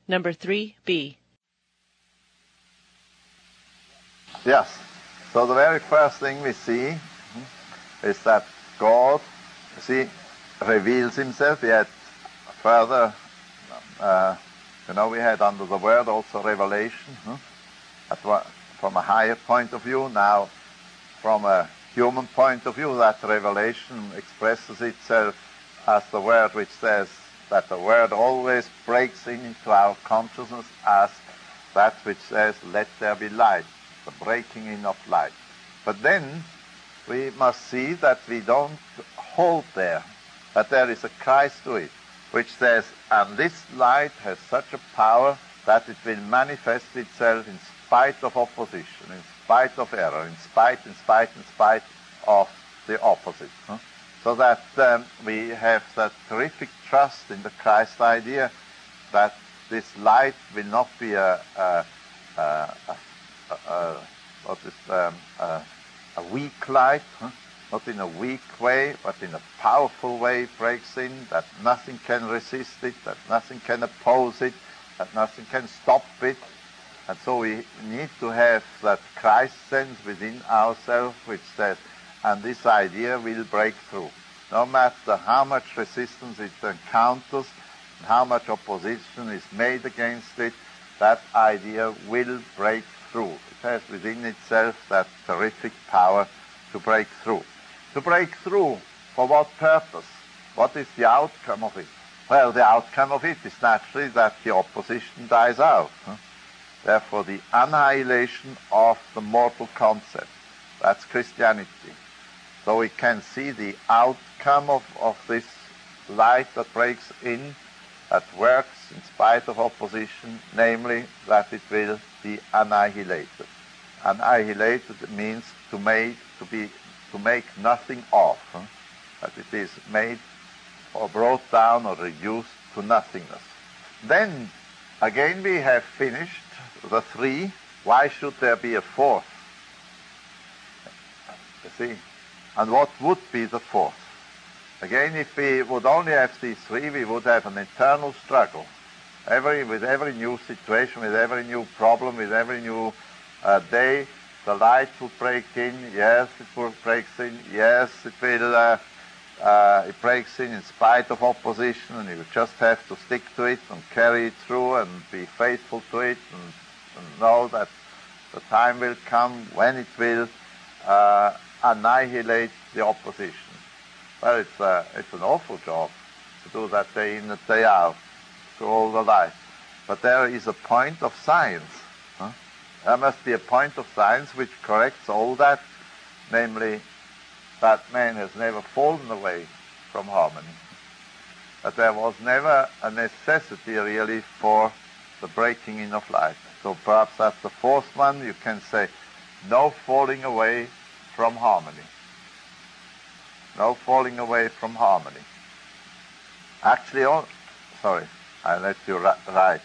Number 3B. Yes. So the very first thing we see is that God, reveals himself. Yet further, we had under the word also revelation. From a higher point of view. Now, from a human point of view, that revelation expresses itself as the word which says that the word always breaks into our consciousness as that which says, let there be light, the breaking in of light. But then we must see that we don't hold there, that there is a Christ to it, which says, and this light has such a power that it will manifest itself in spite of opposition, in spite of error, in spite of the opposite. So that we have that terrific trust in the Christ idea that this light will not be a weak light, not in a weak way, but in a powerful way it breaks in, that nothing can resist it, that nothing can oppose it, that nothing can stop it. And so we need to have that Christ sense within ourselves which says, and this idea will break through. No matter how much resistance it encounters, and how much opposition is made against it, that idea will break through. It has within itself that terrific power to break through. To break through, for what purpose? What is the outcome of it? Well, the outcome of it is naturally that the opposition dies out. Therefore, the annihilation of the mortal concept. That's Christianity. So we can see the outcome of this light that breaks in, that works in spite of opposition, namely that it will be annihilated. Annihilated means to make nothing of. That it is made or brought down or reduced to nothingness. Then, again we have finished the three. Why should there be a fourth? You see? And what would be the fourth? Again, if we would only have these three, we would have an eternal struggle. With every new situation, with every new problem, with every new day, the light will break in. Yes, it breaks in. Yes, it breaks in spite of opposition, and you just have to stick to it and carry it through and be faithful to it and know that the time will come when it will annihilate the opposition. Well, it's an awful job to do that day in and day out through all the life. But there is a point of science. There must be a point of science which corrects all that, namely that man has never fallen away from harmony. That there was never a necessity really for the breaking in of light. So perhaps that's the fourth one. You can say, no falling away from harmony. No falling away from harmony. Actually, I let you write.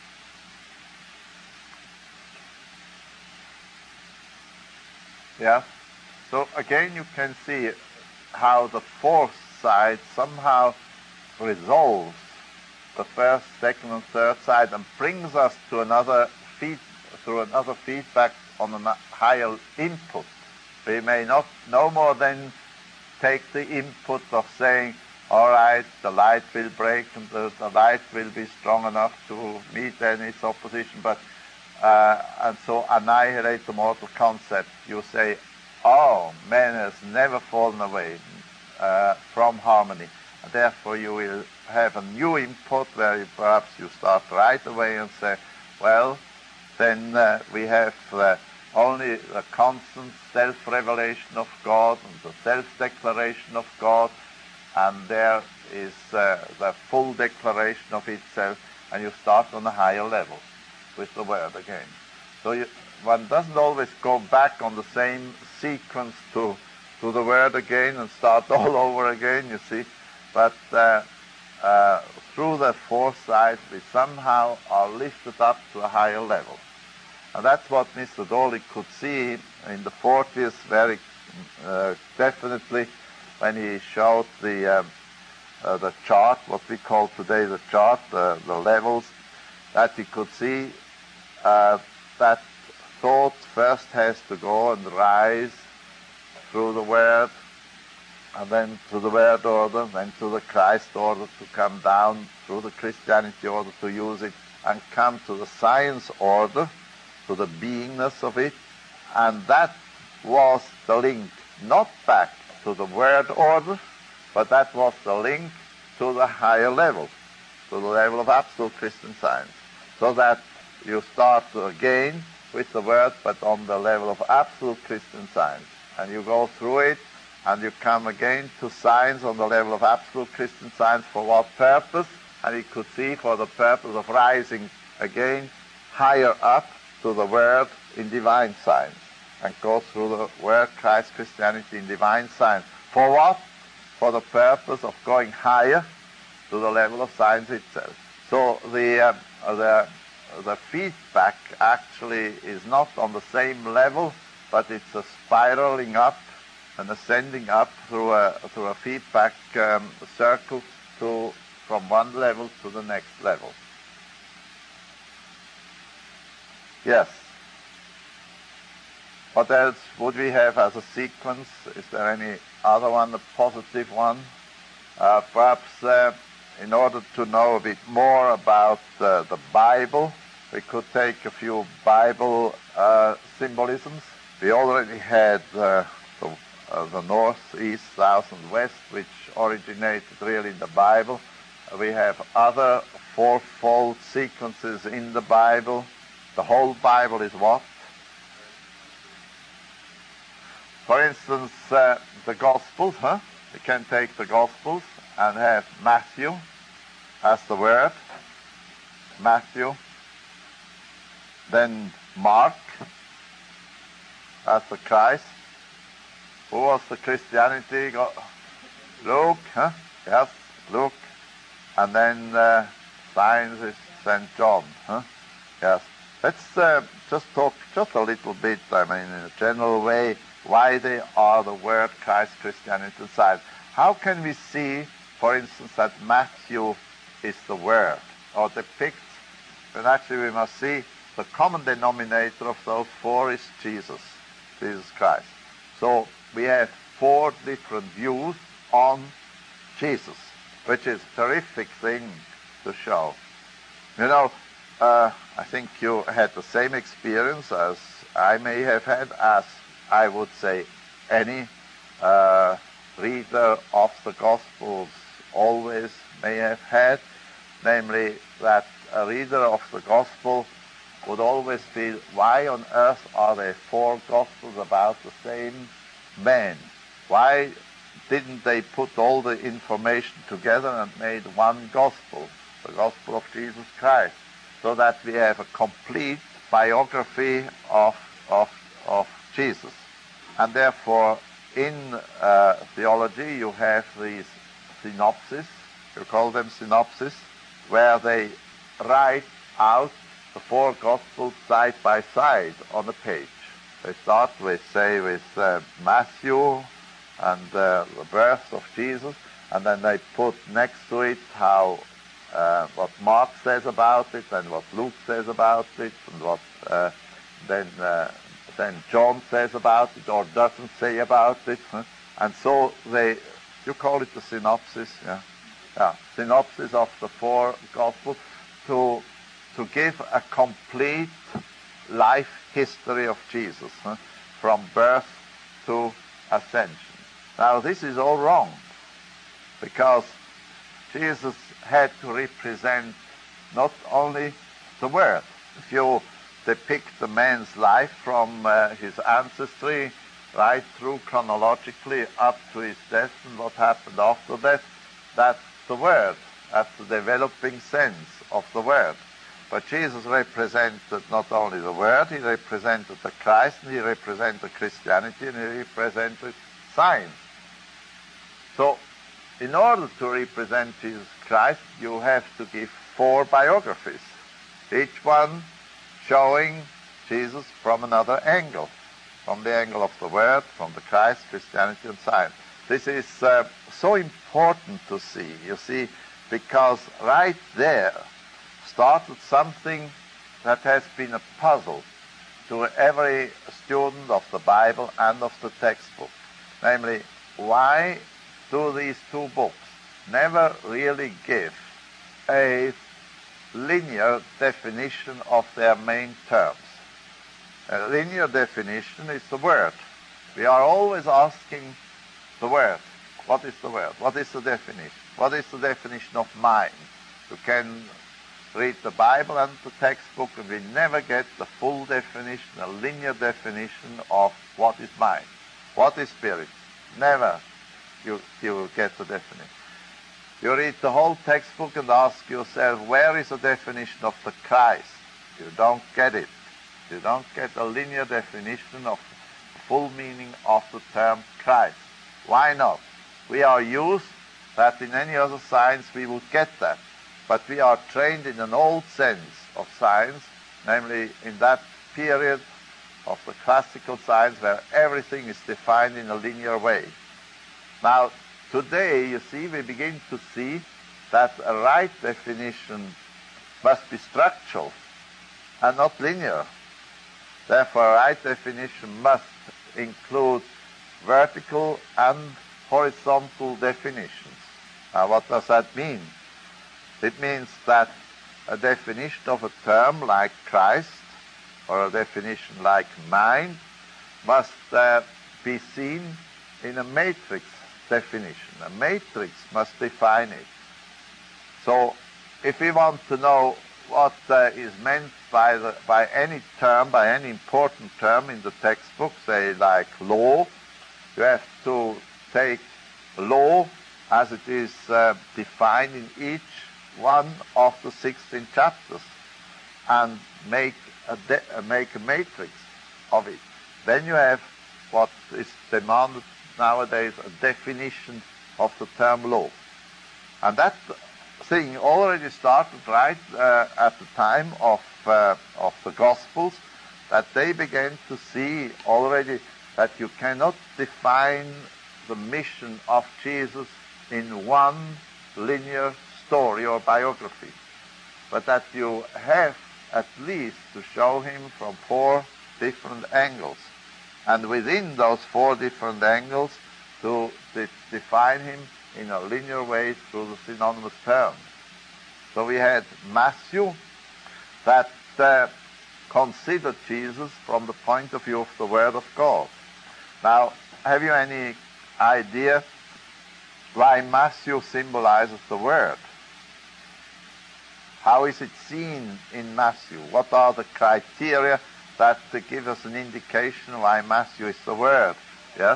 Yeah. So again, you can see how the fourth side somehow resolves the first, second, and third side and brings us to another feedback on a higher input. We may not no more than take the input of saying, all right, the light will break and the light will be strong enough to meet then its opposition, but and so annihilate the mortal concept. You say, oh, man has never fallen away from harmony. And therefore you will have a new input where perhaps you start right away and say, well, then we have only the constant self-revelation of God and the self-declaration of God, and there is the full declaration of itself, and you start on a higher level with the Word again. So one doesn't always go back on the same sequence to the Word again and start all over again, you see, but through the foresight we somehow are lifted up to a higher level. And that's what Mr. Dawley could see in the 40s very definitely when he showed the chart, what we call today the chart, the levels. that he could see that thought first has to go and rise through the Word, and then to the Word order, then to the Christ order, to come down through the Christianity order, to use it, and come to the science order, to the beingness of it. And that was the link, not back to the Word order, but that was the link to the higher level, to the level of absolute Christian Science. So that you start again with the Word, but on the level of absolute Christian Science. And you go through it, and you come again to science on the level of absolute Christian Science. For what purpose? And he could see for the purpose of rising again higher up to the Word in divine science, and go through the Word, Christ, Christianity in divine science. For what? For the purpose of going higher to the level of science itself. So the feedback actually is not on the same level, but it's a spiraling up and ascending up through a feedback circle from one level to the next level. Yes. What else would we have as a sequence? Is there any other one, a positive one? Perhaps in order to know a bit more about the Bible, we could take a few Bible symbolisms. We already had the north, east, south, and west, which originated really in the Bible. We have other fourfold sequences in the Bible. The whole Bible is what? For instance, the Gospels, We can take the Gospels and have Matthew as the Word, Matthew, then Mark as the Christ. Who was the Christianity? Luke, Yes, Luke. And then science is St. John, Yes. Let's just talk just a little bit, in a general way, why they are the Word, Christ, Christianity, and science. How can we see, for instance, that Matthew is the Word, or depicts, and actually we must see the common denominator of those four is Jesus Christ. So we have four different views on Jesus, which is a terrific thing to show. I think you had the same experience as I may have had, as I would say any reader of the Gospels always may have had, namely that a reader of the Gospel would always feel, why on earth are there four Gospels about the same man? Why didn't they put all the information together and made one Gospel, the Gospel of Jesus Christ, so that we have a complete biography of Jesus? And therefore, in theology, you have these synopses, you call them synopses, where they write out the four Gospels side by side on a page. They start with Matthew and the birth of Jesus, and then they put next to it what Mark says about it, and what Luke says about it, and what then John says about it, or doesn't say about it. And so you call it the synopsis, synopsis of the four Gospels, to give a complete life history of Jesus, from birth to ascension. Now this is all wrong, because Jesus had to represent not only the Word. If you depict the man's life from his ancestry right through chronologically up to his death and what happened after death, that's the Word. That's the developing sense of the Word. But Jesus represented not only the Word, he represented the Christ, and he represented Christianity, and he represented science. So, in order to represent Jesus Christ, you have to give four biographies, each one showing Jesus from another angle, from the angle of the Word, from the Christ, Christianity, and science. This is so important to see, you see, because right there started something that has been a puzzle to every student of the Bible and of the textbook. Namely, why do these two books never really give a linear definition of their main terms? A linear definition is the Word. We are always asking the Word. What is the Word? What is the definition? What is the definition of mind? You can read the Bible and the textbook, and we never get the full definition, a linear definition of what is mind, what is spirit. Never you will get the definition. You read the whole textbook and ask yourself, where is the definition of the Christ? You don't get it. You don't get a linear definition of the full meaning of the term Christ. Why not? We are used that in any other science we would get that. But we are trained in an old sense of science, namely in that period of the classical science where everything is defined in a linear way. Now, today, you see, we begin to see that a right definition must be structural and not linear. Therefore, a right definition must include vertical and horizontal definitions. Now, what does that mean? It means that a definition of a term like Christ or a definition like mind must be seen in a matrix definition. A matrix must define it. So if we want to know what is meant by any term, by any important term in the textbook, say like law, you have to take law as it is defined in each one of the 16 chapters and make a matrix of it. Then you have what is demanded nowadays, a definition of the term law. And that thing already started right at the time of the Gospels, that they began to see already that you cannot define the mission of Jesus in one linear story or biography, but that you have at least to show him from 4 different angles, and within those 4 different angles to define him in a linear way through the synonymous terms. So we had Matthew that considered Jesus from the point of view of the Word of God. Now, have you any idea why Matthew symbolizes the Word? How is it seen in Matthew? What are the criteria that give us an indication why Matthew is the Word? Yes?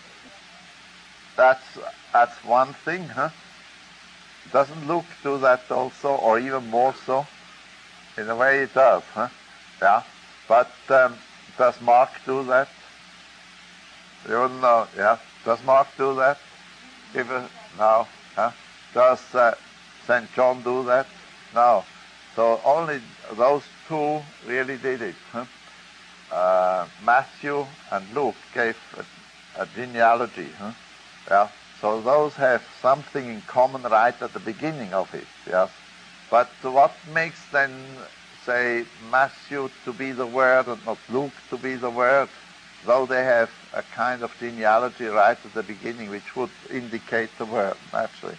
That's one thing, huh? Doesn't Luke do that also, or even more so? In a way it does, huh? Yeah. But does Mark do that? You wouldn't know, yeah? Does Mark do that? No. Huh? Does St. John do that? No. So only those 2 really did it. Huh? Matthew and Luke gave a genealogy. Huh? Yeah. So those have something in common right at the beginning of it. Yes. But what makes then, say, Matthew to be the Word and not Luke to be the Word, though they have a kind of genealogy right at the beginning which would indicate the Word, naturally?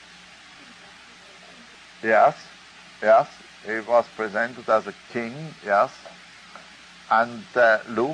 Yes, yes, he was presented as a king, yes, and Luke,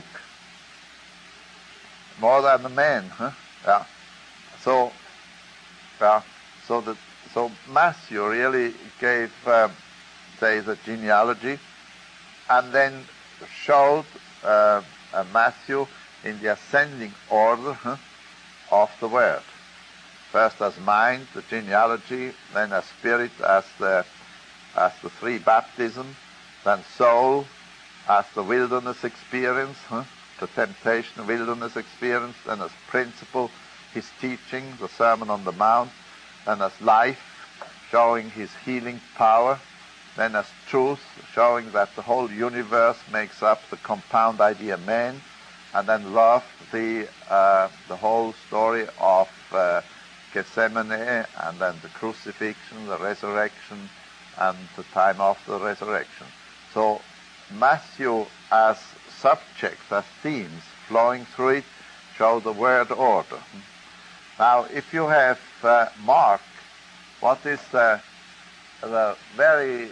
more than a man, huh? Yeah. So, yeah, so Matthew really gave, say, the genealogy, and then showed Matthew in the ascending order of the Word. First as mind, the genealogy, then as spirit, as the 3 baptisms, then soul, as the wilderness experience, the temptation wilderness experience, then as principle, his teaching, the Sermon on the Mount, then as life, showing his healing power, then as truth, showing that the whole universe makes up the compound idea man, and then love, the whole story of Gethsemane, and then the crucifixion, the resurrection, and the time after the resurrection. So Matthew as subjects, as themes flowing through it, show the word order. Now, if you have Mark, what is the very,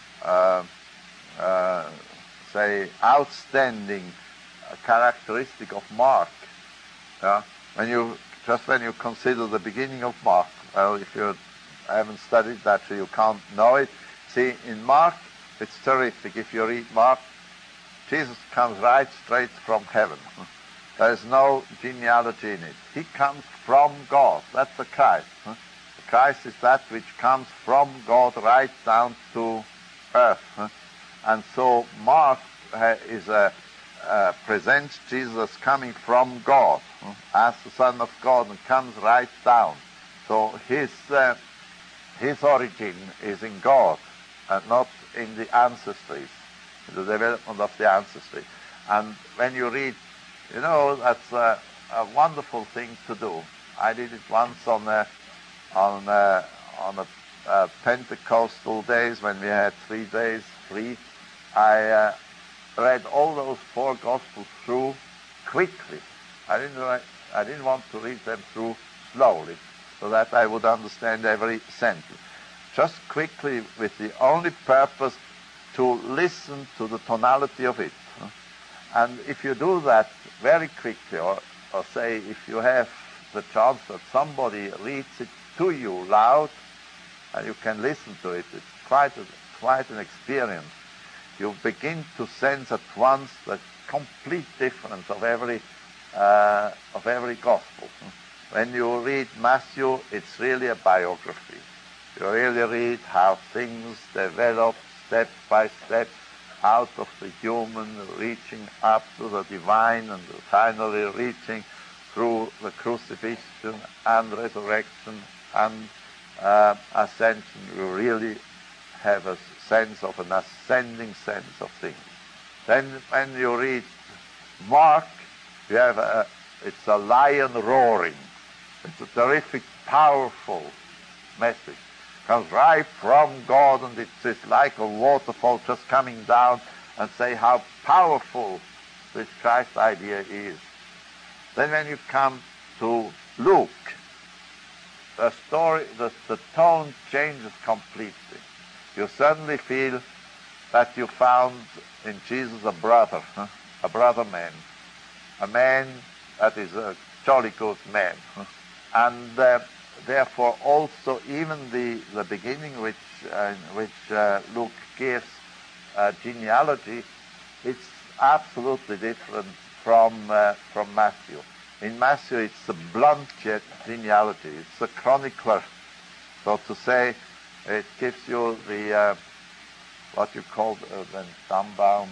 say, outstanding characteristic of Mark? When you consider the beginning of Mark, well, if you haven't studied that, so you can't know it. See, in Mark, it's terrific. If you read Mark, Jesus comes right straight from heaven. There is no genealogy in it. He comes from God. That's the Christ. The Christ is that which comes from God right down to earth. And so Mark presents Jesus as coming from God, as the Son of God, and comes right down. So his origin is in God and not in the ancestries, the development of the ancestry. And when you read, that's a wonderful thing to do. I did it once on Pentecostal days when we had 3 days free. I read all those 4 Gospels through quickly. I didn't want to read them through slowly, so that I would understand every sentence. Just quickly, with the only purpose to listen to the tonality of it. And if you do that very quickly, or say if you have the chance that somebody reads it to you loud, and you can listen to it, it's quite an experience. You begin to sense at once the complete difference of every gospel. When you read Matthew, it's really a biography. You really read how things develop step by step, out of the human, reaching up to the divine, and finally reaching through the crucifixion and resurrection and ascension. You really have a sense of an ascending sense of things. Then when you read Mark, you have it's a lion roaring. It's a terrific, powerful message. It comes right from God, and it's like a waterfall just coming down, and say how powerful this Christ idea is. Then when you come to Luke, the story, the tone changes completely. You suddenly feel that you found in Jesus a brother man, a man that is a jolly good man. And therefore also even the beginning which Luke gives genealogy, it's absolutely different from Matthew. In Matthew it's a blunt genealogy, it's a chronicler, so to say. It gives you the what you call the Stammbaum,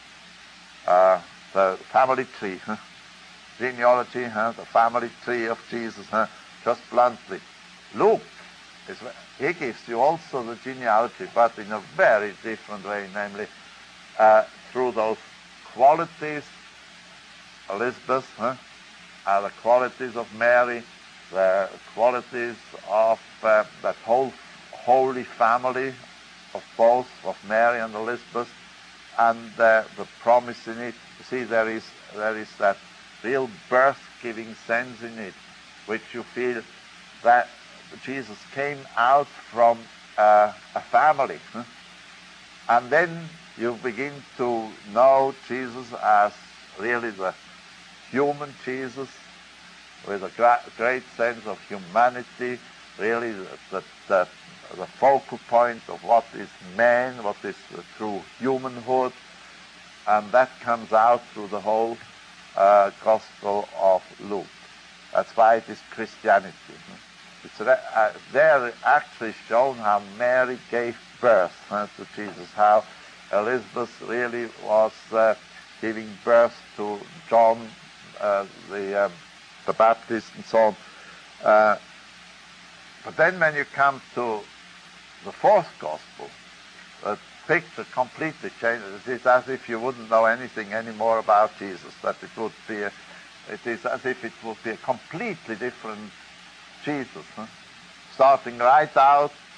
the family tree, genealogy, the family tree of Jesus, just bluntly. Luke, he gives you also the genealogy, but in a very different way, namely through those qualities, Elizabeth, the qualities of Mary, the qualities of that whole holy family of both, of Mary and Elizabeth, and the promise in it. You see, there is that real birth-giving sense in it, which you feel that Jesus came out from a family. And then you begin to know Jesus as really the human Jesus, with a great sense of humanity, really the focal point of what is man, what is true humanhood, and that comes out through the whole Gospel of Luke. That's why it is Christianity. It's there actually shown how Mary gave birth to Jesus, how Elizabeth really was giving birth to John the Baptist and so on. But then when you come to the 4th Gospel, the picture completely changes. It's as if you wouldn't know anything anymore about Jesus, that it is as if it would be a completely different Jesus. Starting right out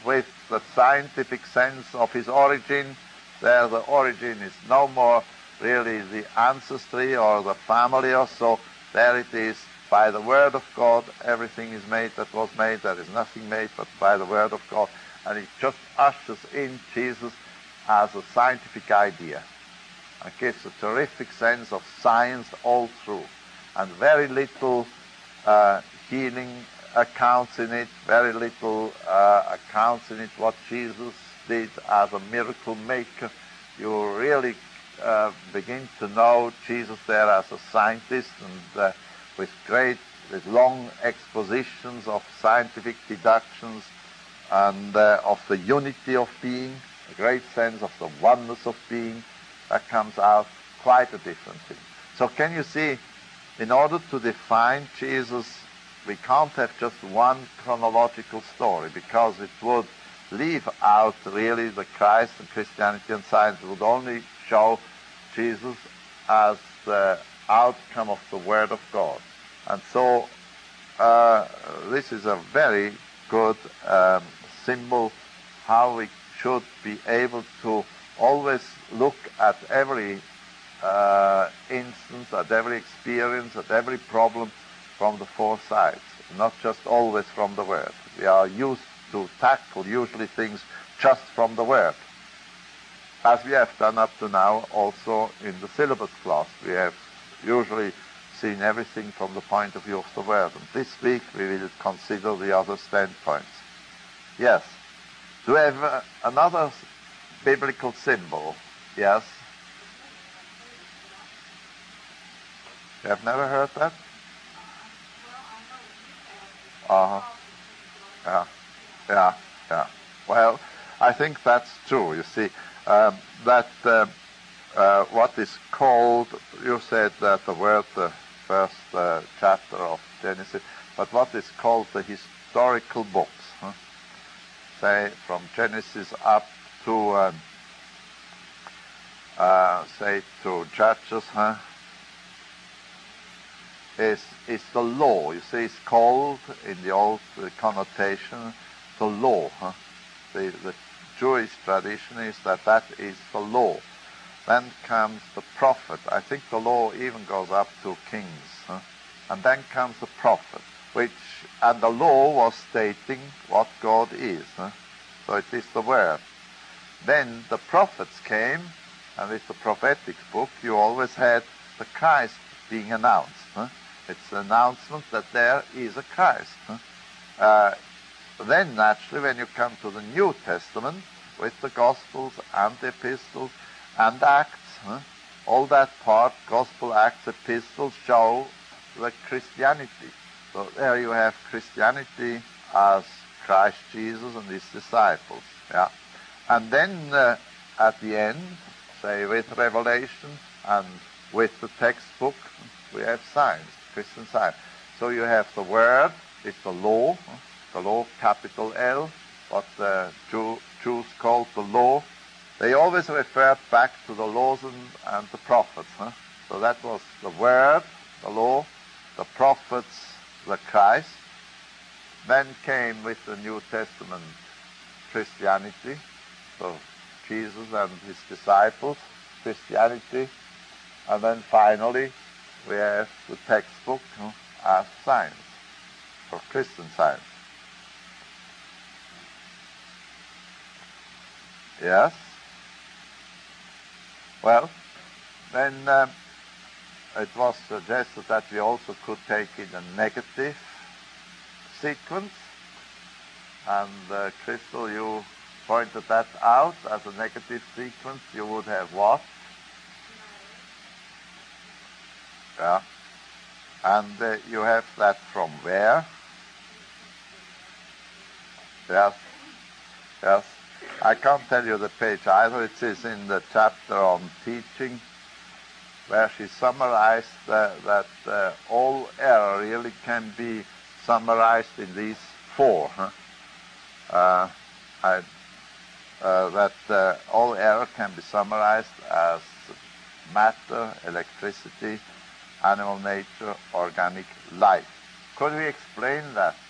with the scientific sense of his origin. There the origin is no more really the ancestry or the family or so. There it is, by the Word of God, everything is made that was made. There is nothing made but by the Word of God. And it just ushers in Jesus as a scientific idea. And gives a terrific sense of science all through. And very little healing accounts in it, very little accounts in it what Jesus did as a miracle maker. You really begin to know Jesus there as a scientist, and with long expositions of scientific deductions and of the unity of being, a great sense of the oneness of being, that comes out quite a different thing. So can you see, in order to define Jesus, we can't have just one chronological story, because it would leave out really the Christ and Christianity and science. It would only show Jesus as the outcome of the Word of God. And so this is a very good symbol how we should be able to always look at every instance, at every experience, at every problem from the four sides, not just always from the Word. We are used to tackle usually things just from the Word, as we have done up to now also in the syllabus class. We have usually seen everything from the point of view of the Word. And this week we will consider the other standpoints. Yes. Do we have another biblical symbol? Yes. You have never heard that? Yeah. Well, I think that's true. You see, that what is called, you said that the word, the first chapter of Genesis, but what is called the historical books, say from Genesis up to, say to Judges, is the law. You see, it's called in the old connotation the law. The Jewish tradition is that is the law. Then comes the prophet. I think the law even goes up to kings. And then comes the prophet, and the law was stating what God is. So it is the Word. Then the prophets came, and with the prophetic book you always had the Christ being announced. It's an announcement that there is a Christ. Then naturally when you come to the New Testament with the Gospels and the Epistles and Acts, all that part, Gospel, Acts, Epistles, show the Christianity. So there you have Christianity as Christ Jesus and his disciples. Yeah. And then at the end, say with Revelation and with the textbook, we have science, Christian science. So you have the Word, it's the law, capital L, what the Jews called the law. They always referred back to the laws and the prophets. So that was the Word, the law, the prophets, the Christ. Then came with the New Testament Christianity, so Jesus and his disciples, Christianity. And then finally we have the textbook as science, or Christian science. Yes? Well, then it was suggested that we also could take in a negative sequence. And Crystal, you pointed that out as a negative sequence. You would have what? Yeah. And you have that from where? Yes. I can't tell you the page either. It is in the chapter on teaching, where she summarized that all error really can be summarized in these four. That all error can be summarized as matter, electricity, animal nature, organic life. Could we explain that?